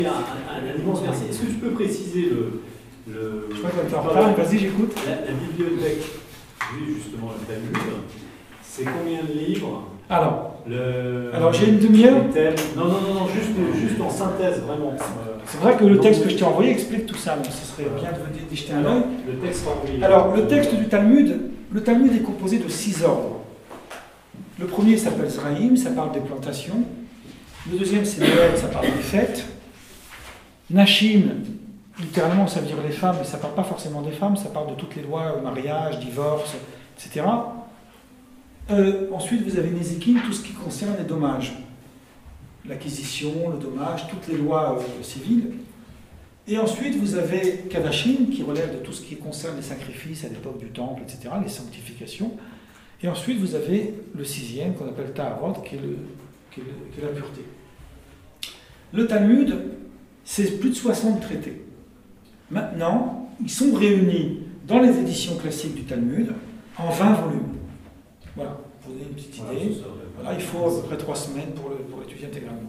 Un immense merci. Est-ce que tu peux préciser Je crois qu'on est en retard, vas-y, j'écoute. La bibliothèque, oui, justement, le Talmud, c'est combien de livres? Alors j'ai une demi-heure. Non, juste en synthèse, vraiment. C'est vrai que le texte que je t'ai envoyé explique tout ça, donc ce serait bien d'y jeter un œil. Le texte envoyé. Alors, le texte du Talmud, le Talmud est composé de 6 ordres. Le premier s'appelle Zraïm, ça parle des plantations. Le deuxième, c'est Noël, ça parle des fêtes. Nashim, littéralement, ça veut dire les femmes, mais ça ne parle pas forcément des femmes, ça parle de toutes les lois, mariage, divorce, etc. Ensuite, vous avez Nézikin, tout ce qui concerne les dommages. L'acquisition, le dommage, toutes les lois civiles. Et ensuite, vous avez Kadashim, qui relève de tout ce qui concerne les sacrifices à l'époque du temple, etc., les sanctifications. Et ensuite, vous avez le 6e, qu'on appelle Taharot, qui est la pureté. Le Talmud, c'est plus de 60 traités. Maintenant, ils sont réunis dans les éditions classiques du Talmud en 20 volumes. Voilà, pour vous donner une petite idée. Voilà, il faut à peu près 3 semaines pour l'étudier intégralement.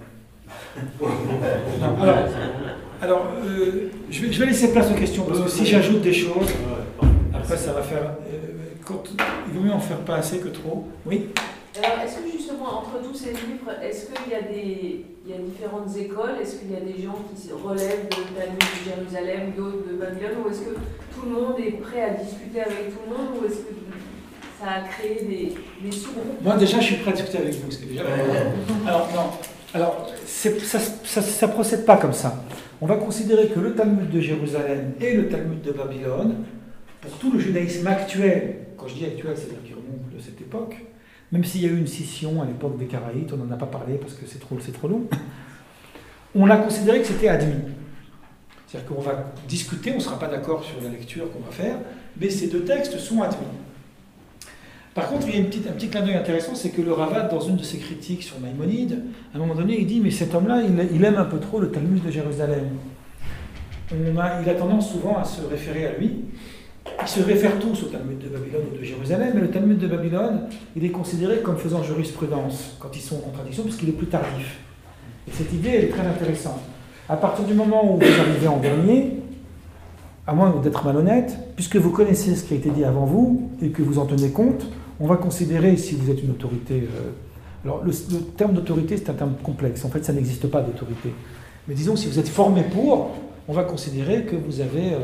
Je vais laisser place aux questions, parce que si j'ajoute des choses, après ça va faire... il vaut mieux en faire pas assez que trop. Oui. Alors, est-ce que justement, entre tous ces livres, est-ce qu'il y a différentes écoles? Est-ce qu'il y a des gens qui relèvent de Talmud de Jérusalem, d'autres de Babylone, ou est-ce que tout le monde est prêt à discuter avec tout le monde, ou est-ce que ça a créé des sous-groupes? Moi, déjà, je suis prêt à discuter avec vous, c'est déjà... Alors, ça ne procède pas comme ça. On va considérer que le Talmud de Jérusalem et le Talmud de Babylone, pour tout le judaïsme actuel, quand je dis actuel, c'est-à-dire qui remonte de cette époque, même s'il y a eu une scission à l'époque des Karaïtes, on n'en a pas parlé parce que c'est trop long, on a considéré que c'était admis. C'est-à-dire qu'on va discuter, on ne sera pas d'accord sur la lecture qu'on va faire, mais ces 2 textes sont admis. Par contre, il y a un petit clin d'œil intéressant, c'est que le Ravad, dans une de ses critiques sur Maïmonide, à un moment donné, il dit « mais cet homme-là, il aime un peu trop le Talmud de Jérusalem ». Il a tendance souvent à se référer à lui. Ils se réfèrent tous au Talmud de Babylone ou de Jérusalem, mais le Talmud de Babylone, il est considéré comme faisant jurisprudence quand ils sont en contradiction, parce qu'il est plus tardif. Et cette idée, elle est très intéressante. À partir du moment où vous arrivez en dernier, à moins d'être malhonnête, puisque vous connaissez ce qui a été dit avant vous et que vous en tenez compte, on va considérer, si vous êtes une autorité... alors, le terme d'autorité, c'est un terme complexe. En fait, ça n'existe pas d'autorité. Mais disons, si vous êtes formé pour, on va considérer que vous avez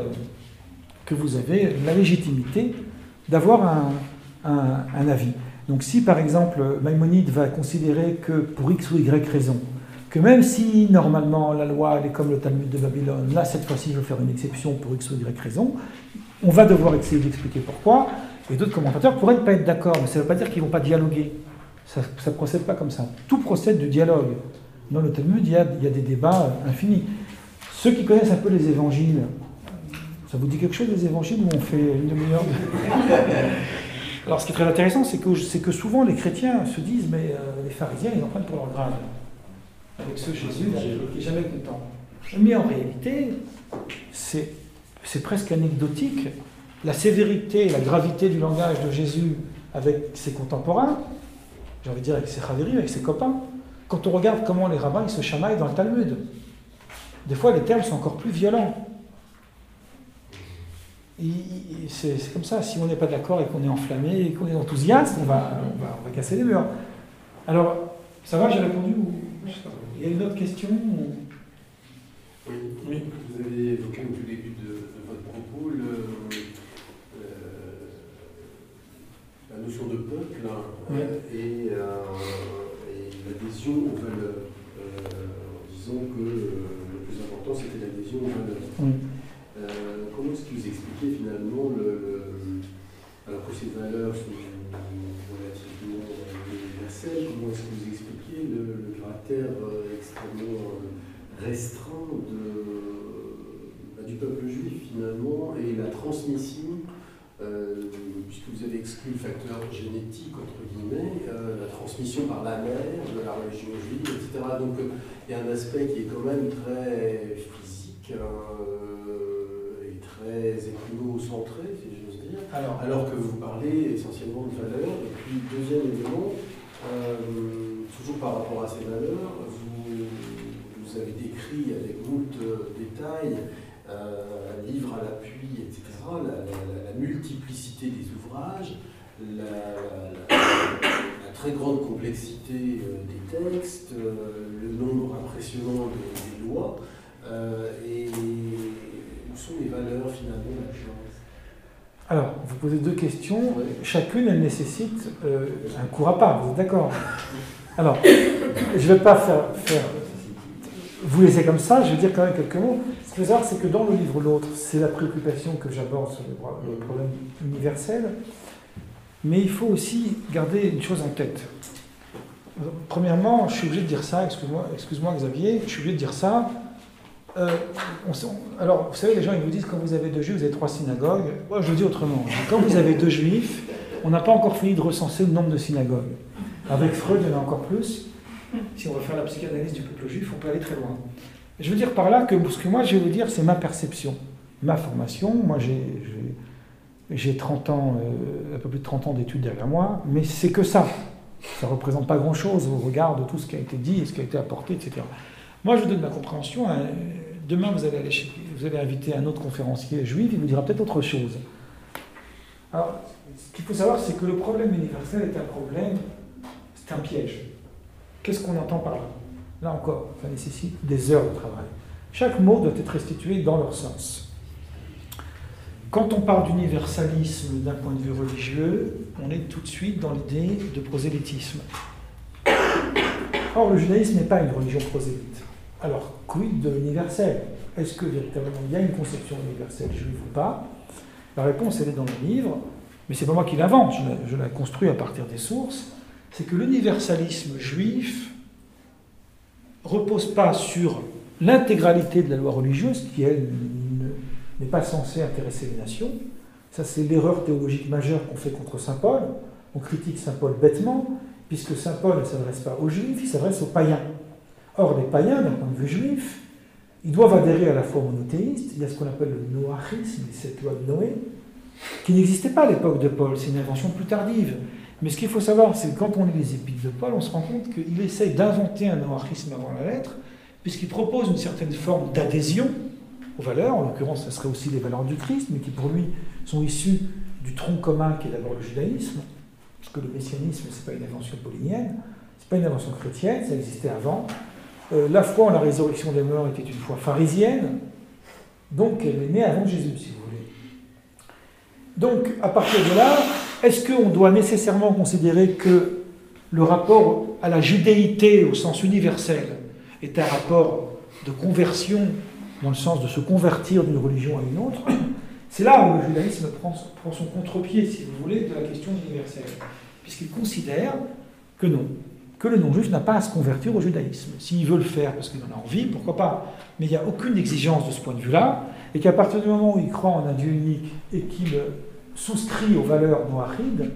la légitimité d'avoir un avis. Donc si, par exemple, Maïmonide va considérer que, pour X ou Y raison, que même si, normalement, la loi, elle est comme le Talmud de Babylone, là, cette fois-ci, je vais faire une exception pour X ou Y raison, on va devoir essayer d'expliquer pourquoi, et d'autres commentateurs pourraient ne pas être d'accord, mais ça ne veut pas dire qu'ils ne vont pas dialoguer. Ça ne procède pas comme ça. Tout procède du dialogue. Dans le Talmud, il y a des débats infinis. Ceux qui connaissent un peu les évangiles, ça vous dit quelque chose, les évangiles, où on fait une demi-heure Alors, ce qui est très intéressant, c'est que souvent les chrétiens se disent, mais les pharisiens, ils en prennent pour leur grade. Avec ce Jésus, qui n'est jamais content. Mais en réalité, c'est presque anecdotique. La sévérité et la gravité du langage de Jésus avec ses contemporains, j'ai envie de dire avec ses chavérim, avec ses copains, quand on regarde comment les rabbins ils se chamaillent dans le Talmud, des fois les termes sont encore plus violents. C'est comme ça, si on n'est pas d'accord et qu'on est enflammé et qu'on est enthousiaste, on va casser les murs. Alors, ça va, j'ai répondu ou... Il y a une autre question ou... Oui. Vous avez évoqué au tout début de votre propos la notion de peuple et l'adhésion aux valeurs, en disant que le plus important c'était l'adhésion aux valeurs. Comment est-ce que vous expliquez finalement alors que ces valeurs sont relativement universelles, comment est-ce que vous expliquez le caractère extrêmement restreint du peuple juif finalement et la transmission, puisque vous avez exclu le facteur génétique entre guillemets, la transmission par la mère de la religion juive, etc. Donc il y a un aspect qui est quand même très physique et très ethno-centré, si j'ose dire, alors que vous parlez essentiellement de valeurs. Et puis deuxième élément, toujours par rapport à ces valeurs, vous vous avez décrit avec moult détails, livres à l'appui, etc., la multiplicité des ouvrages, la très grande complexité des textes, le nombre impressionnant des lois, et où sont les valeurs finalement de la chose? Alors, vous posez deux questions. Chacune, elle nécessite un cours à part, vous êtes d'accord? Alors, je ne vais pas faire vous laisser comme ça, je vais dire quand même quelques mots. Ce qu'il faut savoir, c'est que dans le livre L'autre, c'est la préoccupation que j'aborde sur le problème universel, mais il faut aussi garder une chose en tête. Premièrement, je suis obligé de dire ça, excuse-moi Xavier, je suis obligé de dire ça. Alors, vous savez, les gens ils vous disent quand vous avez 2 juifs, vous avez 3 synagogues. Moi, je le dis autrement. Quand vous avez 2 juifs, on n'a pas encore fini de recenser le nombre de synagogues. Avec Freud, il y en a encore plus. Si on veut faire la psychanalyse du peuple juif, on peut aller très loin. Je veux dire par là que ce que moi je vais vous dire, c'est ma perception, ma formation. Moi, j'ai 30 ans, un peu plus de 30 ans d'études derrière moi, mais c'est que ça. Ça ne représente pas grand-chose au regard de tout ce qui a été dit et ce qui a été apporté, etc. Moi, je vous donne ma compréhension. Demain, vous allez inviter un autre conférencier juif, il vous dira peut-être autre chose. Alors, ce qu'il faut savoir, c'est que le problème universel est un problème, c'est un piège. Qu'est-ce qu'on entend par là? Là encore, ça nécessite des heures de travail. Chaque mot doit être restitué dans leur sens. Quand on parle d'universalisme d'un point de vue religieux, on est tout de suite dans l'idée de prosélytisme. Or, le judaïsme n'est pas une religion prosélyte. Alors, quid de l'universel? Est-ce que véritablement il y a une conception universelle juive ou pas? La réponse, elle est dans le livre, mais c'est pas moi qui l'invente, je la construis à partir des sources. C'est que l'universalisme juif repose pas sur l'intégralité de la loi religieuse, qui, elle, n'est pas censée intéresser les nations. Ça, c'est l'erreur théologique majeure qu'on fait contre saint Paul. On critique saint Paul bêtement, puisque saint Paul ne s'adresse pas aux juifs, il s'adresse aux païens. Or, les païens, d'un point de vue juif, ils doivent adhérer à la foi monothéiste. Il y a ce qu'on appelle le noachisme, les 7 lois de Noé, qui n'existait pas à l'époque de Paul, c'est une invention plus tardive. Mais ce qu'il faut savoir, c'est que quand on lit les épîtres de Paul, on se rend compte qu'il essaye d'inventer un noachisme avant la lettre, puisqu'il propose une certaine forme d'adhésion aux valeurs, en l'occurrence, ce serait aussi les valeurs du Christ, mais qui pour lui sont issues du tronc commun qui est d'abord le judaïsme, parce que le messianisme, ce n'est pas une invention paulinienne, ce n'est pas une invention chrétienne, ça existait avant. La foi en la résurrection des morts était une foi pharisienne, donc elle est née avant Jésus, si vous voulez. Donc, à partir de là, est-ce qu'on doit nécessairement considérer que le rapport à la judéité au sens universel est un rapport de conversion, dans le sens de se convertir d'une religion à une autre? C'est là où le judaïsme prend son contre-pied, si vous voulez, de la question universelle, puisqu'il considère que non, que le non-juif n'a pas à se convertir au judaïsme. S'il veut le faire parce qu'il en a envie, pourquoi pas? Mais il n'y a aucune exigence de ce point de vue-là, et qu'à partir du moment où il croit en un Dieu unique et qu'il souscrit aux valeurs noachides,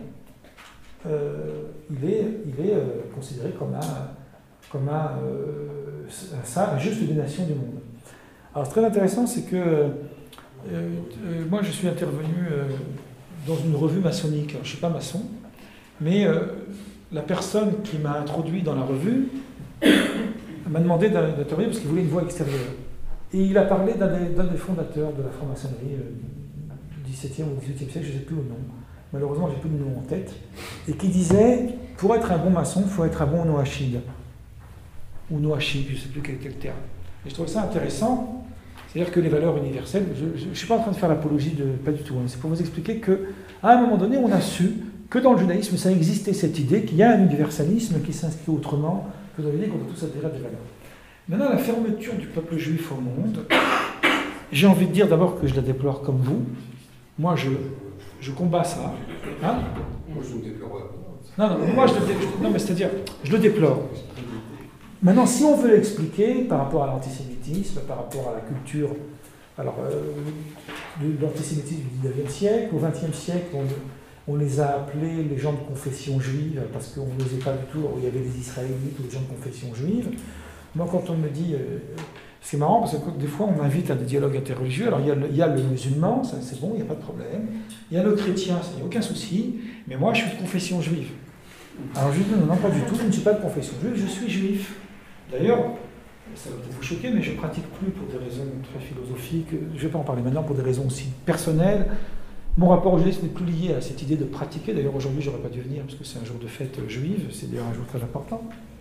il est considéré comme un juste des nations du monde. Alors, très intéressant, c'est que moi, je suis intervenu dans une revue maçonnique. Alors, je ne suis pas maçon, mais la personne qui m'a introduit dans la revue m'a demandé d'intervenir parce qu'il voulait une voix extérieure. Et il a parlé d'un des fondateurs de la franc-maçonnerie du XVIIe ou XVIIIe siècle, je ne sais plus le nom. Malheureusement, j'ai plus le nom en tête. Et qui disait, pour être un bon maçon, il faut être un bon noachide. Ou noachide, je ne sais plus quel terme. Et je trouve ça intéressant. C'est-à-dire que les valeurs universelles, je ne suis pas en train de faire l'apologie de... Pas du tout. Hein, c'est pour vous expliquer qu'à un moment donné, on a su que dans le judaïsme, ça existait cette idée qu'il y a un universalisme qui s'inscrit autrement que dans l'idée qu'on doit tous adhérer à des valeurs. Maintenant, la fermeture du peuple juif au monde, j'ai envie de dire d'abord que je la déplore comme vous. Moi, je combats ça. Hein? Moi, je ne déplore pas. Non, moi, mais c'est-à-dire, je le déplore. Maintenant, si on veut l'expliquer par rapport à l'antisémitisme, par rapport à la culture, alors, de l'antisémitisme du XIXe siècle, au XXe siècle, on les a appelés les gens de confession juive, parce qu'on n'osait pas du tout, il y avait des Israélites ou des gens de confession juive. Moi, quand on me dit... c'est marrant, parce que des fois, on m'invite à des dialogues interreligieux. Alors, il y a le musulman, ça c'est bon, il n'y a pas de problème. Il y a le chrétien, ça, il n'y a aucun souci. Mais moi, je suis de confession juive. Alors, je dis non, pas du tout, je ne suis pas de confession juive, je suis juif. D'ailleurs, ça va peut-être vous choquer, mais je ne pratique plus pour des raisons très philosophiques. Je ne vais pas en parler maintenant pour des raisons aussi personnelles. Mon rapport au judaïsme n'est plus lié à cette idée de pratiquer. D'ailleurs, aujourd'hui, je n'aurais pas dû venir parce que c'est un jour de fête juive. C'est d'ailleurs un jour très important.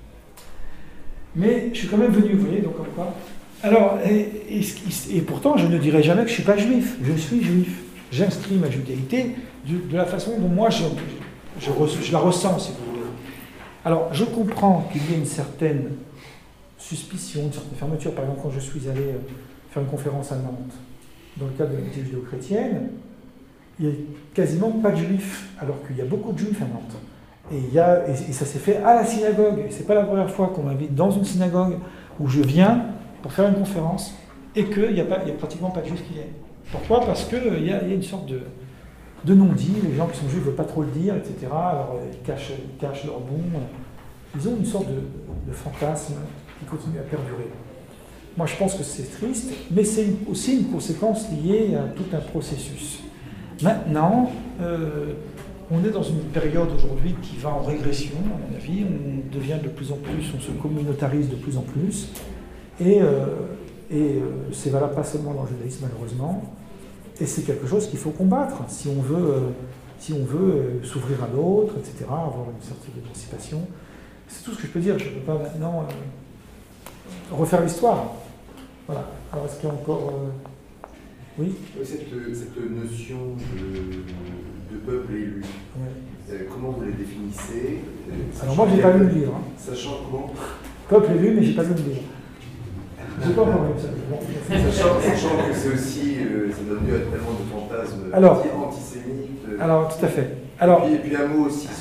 Mais je suis quand même venu, vous voyez, donc comme quoi. Alors, et pourtant, je ne dirais jamais que je ne suis pas juif. Je suis juif. J'inscris ma judéité de la façon dont moi je la ressens, si vous voulez. Alors, je comprends qu'il y ait une certaine suspicion, une certaine fermeture. Par exemple, quand je suis allé faire une conférence à Nantes, dans le cadre de l'unité judéo-chrétienne, il n'y a quasiment pas de juifs, alors qu'il y a beaucoup de juifs à Nantes. Et ça s'est fait à la synagogue. Et ce n'est pas la première fois qu'on m'invite dans une synagogue où je viens pour faire une conférence et qu'il n'y a pratiquement pas de juifs qui viennent. Pourquoi ? Parce qu'il y a une sorte de non-dit. Les gens qui sont juifs ne veulent pas trop le dire, etc. Alors ils cachent leur bon. Ils ont une sorte de fantasme qui continue à perdurer. Moi, je pense que c'est triste, mais c'est aussi une conséquence liée à tout un processus. Maintenant, on est dans une période aujourd'hui qui va en régression, à mon avis. On devient de plus en plus, on se communautarise de plus en plus. Et c'est valable pas seulement dans le judaïsme, malheureusement. Et c'est quelque chose qu'il faut combattre si on veut s'ouvrir à l'autre, etc., avoir une certaine émancipation. C'est tout ce que je peux dire. Je ne peux pas maintenant refaire l'histoire. Voilà. Alors, est-ce qu'il y a encore... Oui. Cette notion de peuple élu, comment vous la définissez? Alors moi, je n'ai pas lu le livre. Hein. Sachant comment? Peuple élu, mais je n'ai pas lu le livre. J'ai pas encore lu ça. Sachant que c'est aussi, ça donne lieu à tellement de fantasmes antisémites. Alors, tout à fait. Et puis un mot aussi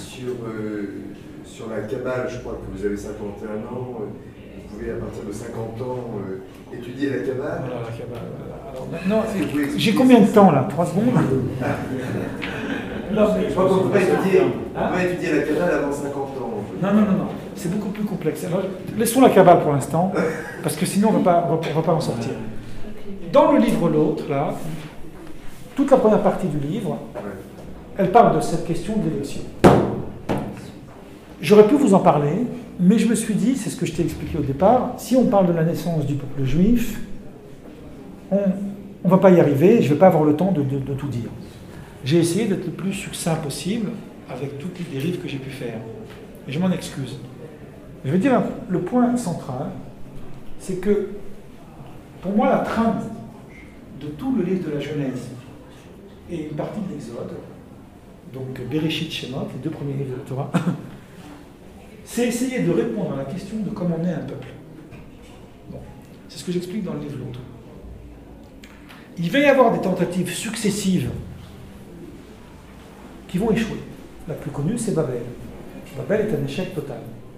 sur la Kabbale, je crois que vous avez 51 ans. Vous pouvez, à partir de 50 ans, étudier la Kabbale. Voilà, la Kabbale. Alors maintenant, j'ai combien de temps là? 3 secondes? Non, mais je crois qu'on ne peut pas étudier la Kabbale avant 50 ans. Non. C'est beaucoup plus complexe. Alors, laissons la Kabbale pour l'instant, parce que sinon on ne va pas en sortir. Dans le livre L'autre, là, toute la première partie du livre, elle parle de cette question de l'élection. J'aurais pu vous en parler, mais je me suis dit, c'est ce que je t'ai expliqué au départ, si on parle de la naissance du peuple juif, on ne va pas y arriver, je ne vais pas avoir le temps de tout dire. J'ai essayé d'être le plus succinct possible avec toutes les dérives que j'ai pu faire. Et je m'en excuse. Je veux dire, le point central, c'est que, pour moi, la trame de tout le livre de la Genèse et une partie de l'Exode, donc Bereshit, Shemot, les 2 premiers livres de la Torah, c'est essayer de répondre à la question de comment naît un peuple. Bon. C'est ce que j'explique dans le livre L'autre. Il va y avoir des tentatives successives qui vont échouer. La plus connue, c'est Babel. Babel est un échec total.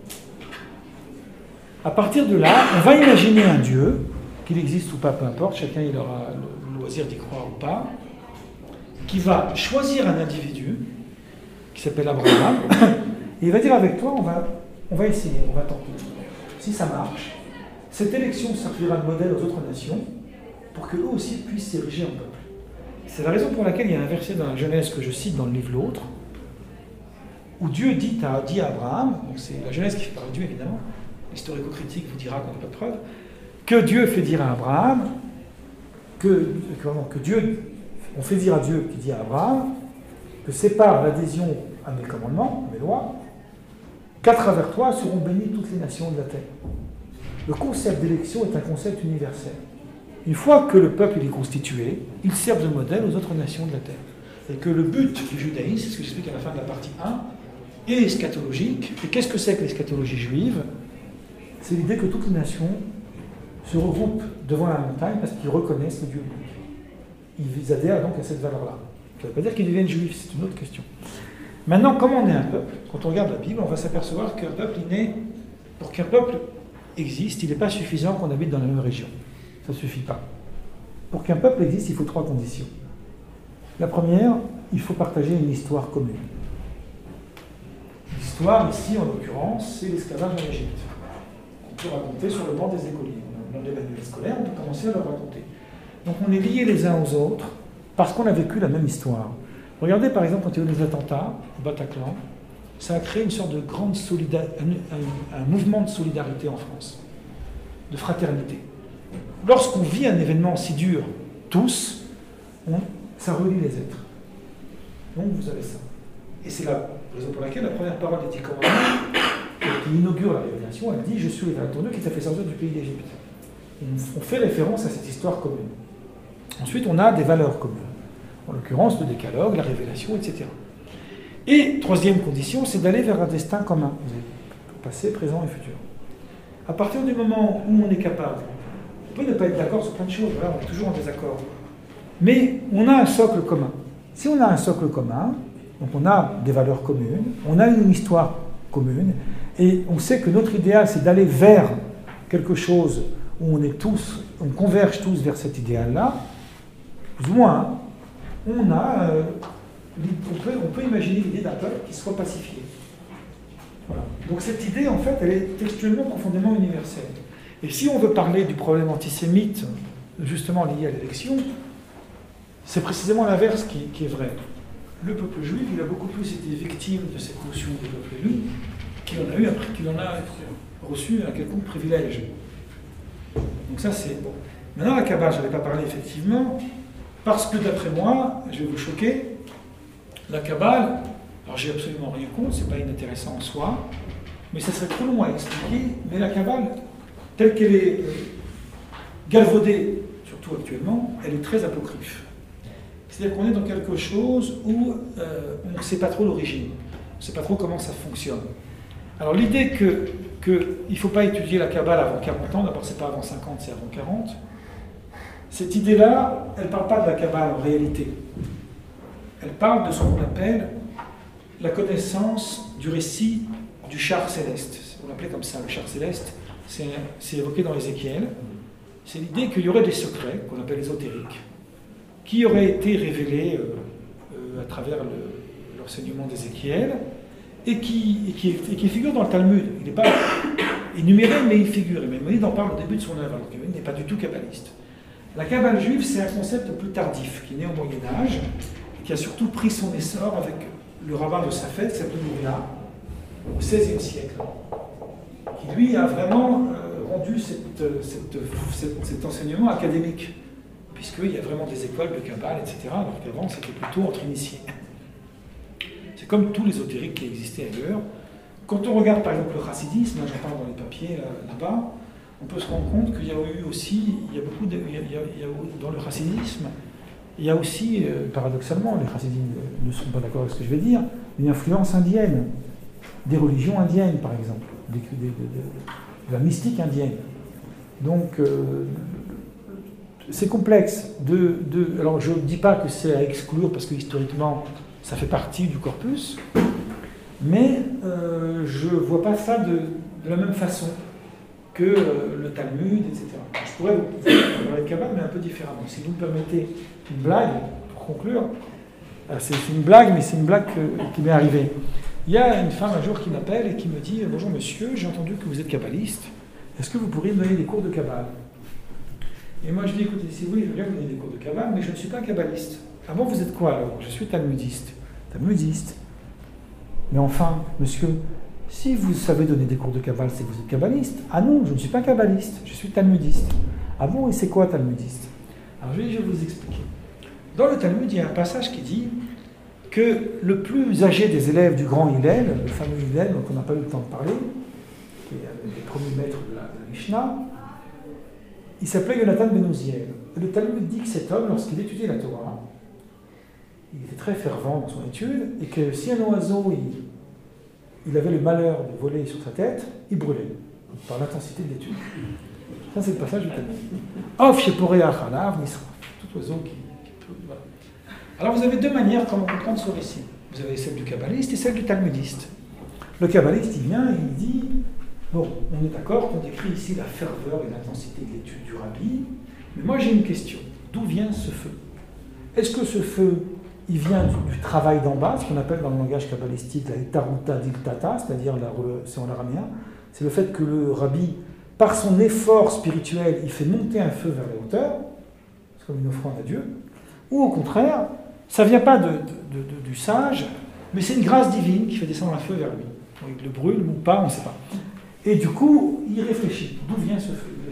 À partir de là, on va imaginer un Dieu, qu'il existe ou pas, peu importe, chacun il aura le loisir d'y croire ou pas, qui va choisir un individu, qui s'appelle Abraham, et il va dire avec toi, on va essayer, on va tenter. Si ça marche, cette élection servira de modèle aux autres nations, pour qu'eux aussi puissent s'ériger en peuple. C'est la raison pour laquelle il y a un verset dans la Genèse que je cite dans le livre L'autre, où Dieu dit à Abraham, donc c'est la Genèse qui fait parler de Dieu évidemment, l'historico-critique vous dira qu'on n'a pas de preuve, que Dieu fait dire à Abraham, on fait dire à Dieu qui dit à Abraham, que sépare l'adhésion à mes commandements, à mes lois, qu'à travers toi seront bénies toutes les nations de la terre. Le concept d'élection est un concept universel. Une fois que le peuple est constitué, il sert de modèle aux autres nations de la terre. Et que le but du judaïsme, c'est ce que j'explique à la fin de la partie 1, est eschatologique. Et qu'est-ce que c'est que l'eschatologie juive? C'est l'idée que toutes les nations se regroupent devant la montagne parce qu'ils reconnaissent le Dieu unique. Ils adhèrent donc à cette valeur-là. Ça ne veut pas dire qu'ils deviennent juifs, c'est une autre question. Maintenant, comment on est un peuple? Quand on regarde la Bible, on va s'apercevoir qu'un peuple est né. Pour qu'un peuple existe, il n'est pas suffisant qu'on habite dans la même région. Ça ne suffit pas. Pour qu'un peuple existe, il faut 3 conditions. La première, il faut partager une histoire commune. L'histoire, ici, en l'occurrence, c'est l'esclavage en Égypte. On peut raconter sur le banc des écoliers. Dans les manuels scolaires, on peut commencer à le raconter. Donc on est liés les uns aux autres parce qu'on a vécu la même histoire. Regardez par exemple quand il y a eu les attentats au Bataclan, ça a créé une sorte de grande solidarité, un mouvement de solidarité en France. de fraternité. Lorsqu'on vit un événement si dur, tous, ça relie les êtres. Donc vous avez ça. Et c'est la raison pour laquelle la première parole des 10 commandements, qui inaugure la révélation, elle dit « Je suis l'éternel ton Dieu qui t'a fait sortir du pays d'Égypte ». On fait référence à cette histoire commune. Ensuite, on a des valeurs communes. En l'occurrence, le décalogue, la révélation, etc. Et troisième condition, c'est d'aller vers un destin commun. Passé, présent et futur. À partir du moment où on est capable, on peut ne pas être d'accord sur plein de choses, voilà, on est toujours en désaccord. Mais on a un socle commun. Si on a un socle commun, donc on a des valeurs communes, on a une histoire commune, et on sait que notre idéal, c'est d'aller vers quelque chose où on converge tous vers cet idéal-là, plus ou moins, hein, on peut imaginer l'idée d'un peuple qui soit pacifié. Voilà. Donc cette idée, en fait, elle est textuellement profondément universelle. Et si on veut parler du problème antisémite, justement lié à l'élection, c'est précisément l'inverse qui est vrai. Le peuple juif, il a beaucoup plus été victime de cette notion du peuple élu qu'il en a reçu un quelconque privilège. Donc ça, c'est bon. Maintenant, la Kabbale, je n'avais pas parlé effectivement, parce que d'après moi, je vais vous choquer, la Kabbale, alors j'ai absolument rien contre, c'est pas inintéressant en soi, mais ça serait trop long à expliquer, mais la Kabbale, telle qu'elle est galvaudée, surtout actuellement, elle est très apocryphe. C'est-à-dire qu'on est dans quelque chose où on ne sait pas trop l'origine, on ne sait pas trop comment ça fonctionne. Alors l'idée qu'il ne faut pas étudier la Kabbale avant 40 ans, d'abord c'est pas avant 50, c'est avant 40, cette idée-là, elle ne parle pas de la Kabbale en réalité. Elle parle de ce qu'on appelle la connaissance du récit du char céleste. On l'appelait comme ça, le char céleste, c'est évoqué dans Ézéchiel. C'est l'idée qu'il y aurait des secrets, qu'on appelle ésotériques, qui auraient été révélés à travers l'enseignement d'Ézéchiel, et qui figure dans le Talmud. Il n'est pas énuméré, mais il figure. Et Maïmonide en parle au début de son œuvre, alors qu'il n'est pas du tout kabbaliste. La Kabbale juive, c'est un concept plus tardif, qui est né au Moyen-Âge, et qui a surtout pris son essor avec le rabbin de Safed, qui s'appelait Mouna, au XVIe siècle, qui lui a vraiment rendu cet enseignement académique, puisqu'il y a vraiment des écoles de Kabbale, etc., alors qu'avant c'était plutôt entre initiés. C'est comme tout l'ésotérique qui existait ailleurs. Quand on regarde par exemple le chassidisme, j'en parle dans les papiers là-bas, on peut se rendre compte qu'il y a eu aussi, dans le chassidisme, il y a aussi, paradoxalement, les chassidim ne sont pas d'accord avec ce que je vais dire, une influence indienne, des religions indiennes par exemple, de la mystique indienne. Donc, c'est complexe. Alors, je ne dis pas que c'est à exclure, parce que historiquement, ça fait partie du corpus, mais je ne vois pas ça de la même façon que le Talmud, etc. Je pourrais vous parler de Kabbale, mais un peu différemment. Si vous me permettez une blague, pour conclure, c'est une blague, mais c'est une blague qui m'est arrivée. Il y a une femme un jour qui m'appelle et qui me dit « Bonjour monsieur, j'ai entendu que vous êtes kabbaliste. Est-ce que vous pourriez me donner des cours de Kabbale ?» Et moi je dis « Écoutez, si vous voulez, je veux bien vous donner des cours de Kabbale, mais je ne suis pas kabbaliste. » « Ah bon, vous êtes quoi alors ? Je suis talmudiste. » « Talmudiste. Mais enfin, monsieur, si vous savez donner des cours de Kabbale, c'est que vous êtes kabbaliste. » « Ah non, je ne suis pas kabbaliste, je suis talmudiste. » « Ah bon, et c'est quoi talmudiste ?» Alors je vais vous expliquer. Dans le Talmud, il y a un passage qui dit que le plus âgé des élèves du grand Hillel, le fameux Hillel dont on n'a pas eu le temps de parler, qui est le premier maître de la Mishnah, il s'appelait Yonatan ben Uziel. Le Talmud dit que cet homme, lorsqu'il étudiait la Torah, il était très fervent dans son étude, et que si un oiseau il avait le malheur de voler sur sa tête, il brûlait, par l'intensité de l'étude. Ça, c'est le passage du Talmud. Of shepore achalav nisra. Tout oiseau qui voilà. Alors, vous avez deux manières comment comprendre ce récit. Vous avez celle du kabbaliste et celle du talmudiste. Le kabbaliste, il vient et il dit bon, on est d'accord qu'on décrit ici la ferveur et l'intensité de l'étude du rabbi, mais moi j'ai une question. D'où vient ce feu? Est-ce que ce feu, il vient du travail d'en bas, ce qu'on appelle dans le langage kabbalistique la taruta diltata, c'est-à-dire, c'est en araméen, c'est le fait que le rabbi, par son effort spirituel, il fait monter un feu vers les hauteurs, c'est comme une offrande à Dieu, ou au contraire, ça ne vient pas du sage, mais c'est une grâce divine qui fait descendre un feu vers lui. Il le brûle ou pas, on ne sait pas. Et du coup, il réfléchit. D'où vient ce feu?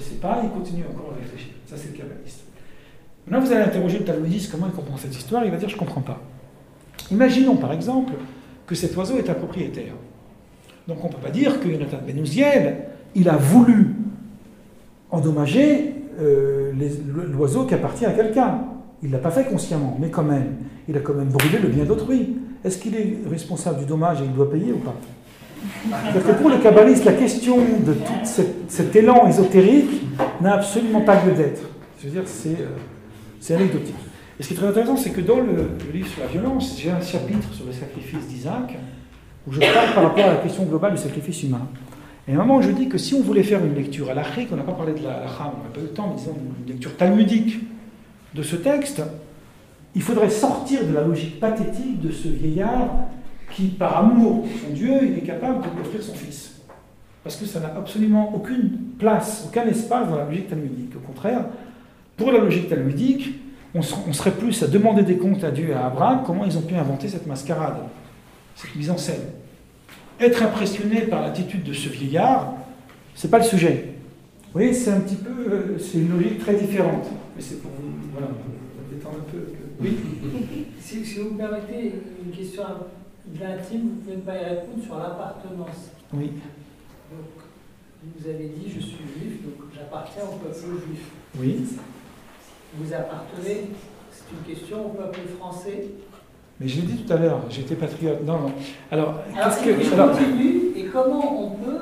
le sait pas, il continue encore à réfléchir. Ça, c'est le kabbaliste. Maintenant, vous allez interroger le talmudiste, comment il comprend cette histoire, il va dire, je ne comprends pas. Imaginons, par exemple, que cet oiseau est un propriétaire. Donc, on ne peut pas dire que Yonatan ben Uziel, il a voulu endommager l'oiseau qui appartient à quelqu'un. Il ne l'a pas fait consciemment, mais quand même, il a quand même brûlé le bien d'autrui. Est-ce qu'il est responsable du dommage et il doit payer ou pas? C'est-à-dire que pour les kabbalistes, la question de tout cet élan ésotérique n'a absolument pas lieu d'être. Je veux dire, c'est anecdotique. Et ce qui est très intéressant, c'est que dans le livre sur la violence, j'ai un chapitre sur le sacrifice d'Isaac, où je parle par rapport à la question globale du sacrifice humain. Et à un moment, je dis que si on voulait faire une lecture à l'achrik, on n'a pas parlé de la halakha, on n'a pas eu le temps, mais disons une lecture talmudique de ce texte, il faudrait sortir de la logique pathétique de ce vieillard qui, par amour pour son Dieu, il est capable de lui offrir son fils. Parce que ça n'a absolument aucune place, aucun espace dans la logique talmudique. Au contraire, pour la logique talmudique, on serait plus à demander des comptes à Dieu et à Abraham comment ils ont pu inventer cette mascarade, cette mise en scène. Être impressionné par l'attitude de ce vieillard, c'est pas le sujet. Vous voyez, c'est un petit peu, c'est une logique très différente. Mais c'est pour vous, voilà, détendre un peu. Oui. Si vous me permettez une question de l'intime, vous pouvez ne pas y répondre sur l'appartenance. Oui. Donc, vous avez dit je suis juif, donc j'appartiens au peuple juif. Oui. Vous appartenez, c'est une question au peuple français. Mais je l'ai dit tout à l'heure, j'étais patriote. Non, non. Alors, continue, et comment on peut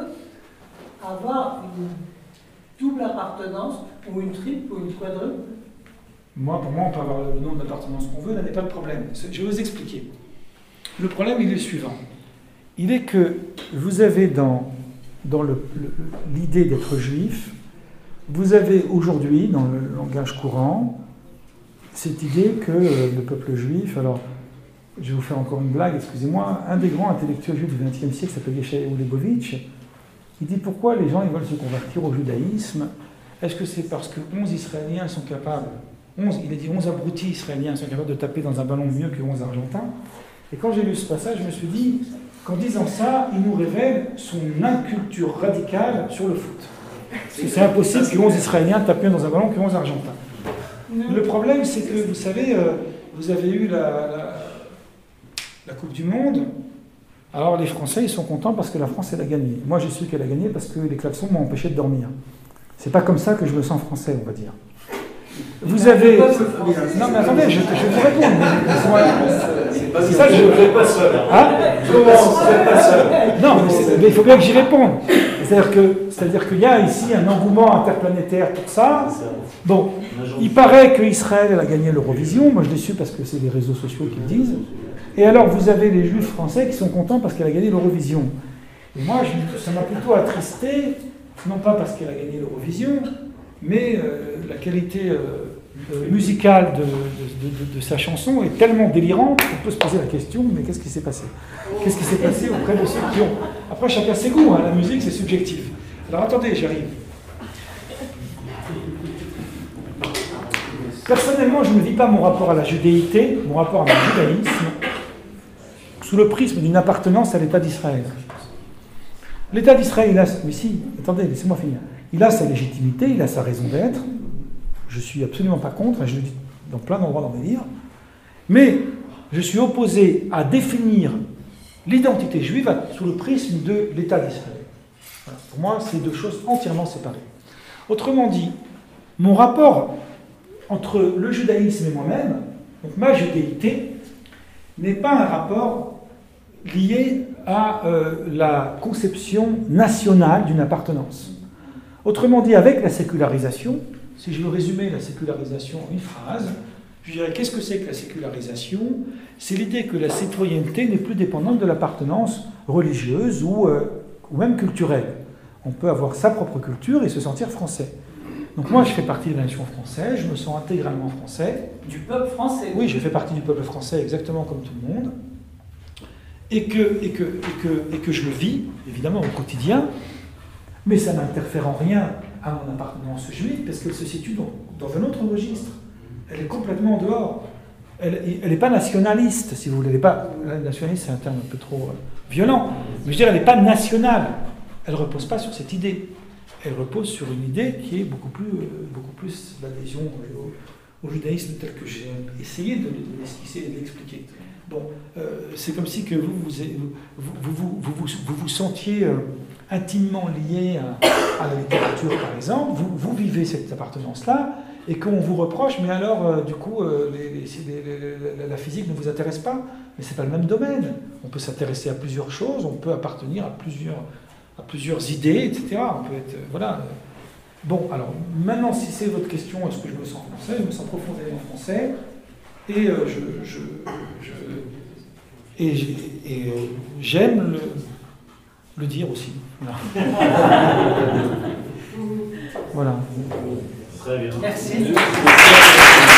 avoir une double appartenance, ou une triple, ou une quadruple? Pour moi, on peut avoir le nom d'appartenance qu'on veut, là n'est pas le problème. Je vais vous expliquer. Le problème, il est le suivant. Il est que vous avez dans l'idée d'être juif, vous avez aujourd'hui, dans le langage courant, cette idée que le peuple juif, alors je vais vous faire encore une blague, excusez-moi, un des grands intellectuels juifs du XXe siècle s'appelle Yeshayahu Leibovitch, il dit pourquoi les gens ils veulent se convertir au judaïsme. Est-ce que c'est parce que 11 Israéliens sont capables, il a dit 11 abrutis israéliens sont capables de taper dans un ballon mieux que 11 Argentins? Et quand j'ai lu ce passage, je me suis dit qu'en disant ça, il nous révèle son inculture radicale sur le foot. Parce que c'est impossible que 11 Israéliens tapent mieux dans un ballon que 11 Argentins. Le problème, c'est que, vous savez, vous avez eu la Coupe du Monde. Alors les Français, ils sont contents parce que la France, elle a gagné. Moi, j'ai su qu'elle a gagné parce que les klaxons m'ont empêché de dormir. C'est pas comme ça que je me sens français, on va dire. Vous avez... Non, mais attendez, je vais vous répondre. C'est ça que je ne fais pas seul. Hein? Comment on ne fait pas seul? Non, mais il faut bien que j'y réponde. C'est-à-dire qu'il y a ici un engouement interplanétaire pour ça. Bon, il paraît qu'Israël a gagné l'Eurovision. Moi, je l'ai su parce que c'est les réseaux sociaux qui le disent. Et alors, vous avez les Juifs français qui sont contents parce qu'elle a gagné l'Eurovision. Et moi, ça m'a plutôt attristé, non pas parce qu'elle a gagné l'Eurovision, mais la qualité musicale de sa chanson est tellement délirante qu'on peut se poser la question, mais qu'est-ce qui s'est passé? Qu'est-ce qui s'est passé auprès de ceux qui ont... Après, chacun ses goûts, hein, la musique, c'est subjectif. Alors, attendez, j'arrive. Personnellement, je ne vis pas mon rapport à la judéité, mon rapport à mon judaïsme, sous le prisme d'une appartenance à l'État d'Israël. L'État d'Israël, il a... Mais si, attendez, laissez-moi finir. Il a sa légitimité, il a sa raison d'être. Je ne suis absolument pas contre, je le dis dans plein d'endroits dans mes livres. Mais je suis opposé à définir l'identité juive sous le prisme de l'État d'Israël. Voilà. Pour moi, c'est deux choses entièrement séparées. Autrement dit, mon rapport entre le judaïsme et moi-même, donc ma judéité, n'est pas un rapport lié à la conception nationale d'une appartenance. Autrement dit, avec la sécularisation, si je veux résumer la sécularisation en une phrase, je dirais qu'est-ce que c'est que la sécularisation? C'est l'idée que la citoyenneté n'est plus dépendante de l'appartenance religieuse ou même culturelle. On peut avoir sa propre culture et se sentir français. Donc moi, je fais partie de la nation française, je me sens intégralement français. Du peuple français? Oui, je fais partie du peuple français exactement comme tout le monde. Et que je le vis, évidemment, au quotidien, mais ça n'interfère en rien à mon appartenance juive, parce qu'elle se situe dans un autre registre. Elle est complètement en dehors. Elle n'est pas nationaliste, si vous voulez. Nationaliste, c'est un terme un peu trop violent. Mais je veux dire, elle n'est pas nationale. Elle ne repose pas sur cette idée. elle repose sur une idée qui est beaucoup plus l'adhésion au judaïsme tel que j'ai essayé de l'esquisser et de l'expliquer. Bon, c'est comme si que vous vous sentiez intimement lié à la littérature, par exemple. Vous vivez cette appartenance-là, et qu'on vous reproche, mais alors, du coup, la physique ne vous intéresse pas. Mais ce n'est pas le même domaine. On peut s'intéresser à plusieurs choses, on peut appartenir à plusieurs idées, etc. On peut être, voilà. Bon, alors, maintenant, si c'est votre question, est-ce que je me sens français? Je me sens profondément français. Et j'aime le dire aussi. Voilà. Voilà. Très bien. Merci.